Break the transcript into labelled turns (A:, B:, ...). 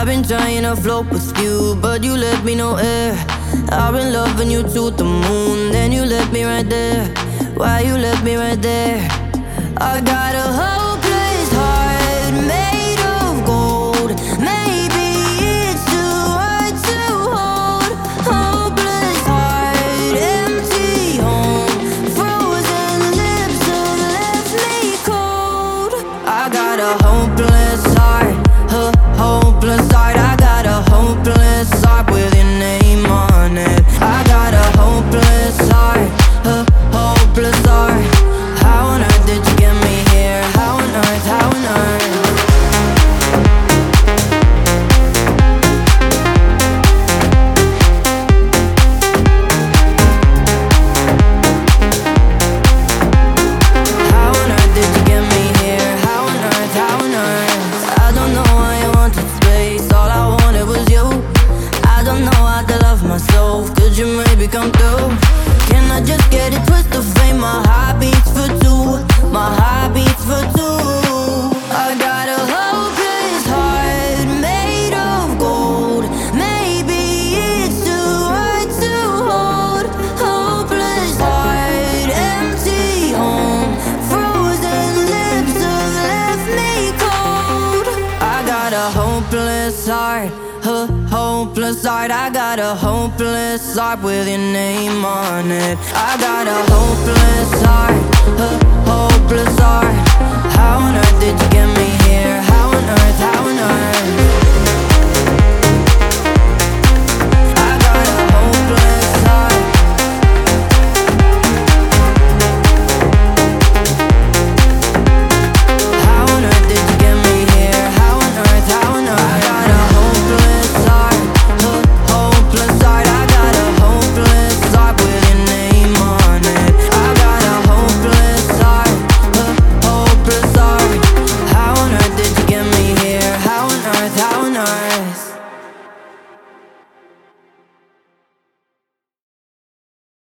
A: I've been trying to float with you, but you left me no air. I've been loving you to the moon, then you left me right there. Why you left me right there? I got a hopeless heart made of gold. Maybe it's too hard to hold. Hopeless heart, empty home. Frozen lips have left me cold. I got a hopeless heart, a hopeless heart. I got a hopeless heart with your name on it. I got a hopeless heart, a hopeless heart. How on earth did you get me here? How on earth, how on earth? How on earth did you get me here? How on earth, how on earth? I don't know why you wanted space, all I wanted was you. I don't know how to love myself, could you maybe come through? Can I just get it twisted of fame? My heart beats for two, my heart beats for two. I got a hopeless heart made of gold. Maybe it's too hard to hold. Hopeless heart, empty home. Frozen lips have left me cold. I got a hopeless heart, a hopeless heart. I got a hopeless heart with your name on it. I got a hopeless heart, a hopeless heart. How on earth did you get me here? How on earth, how on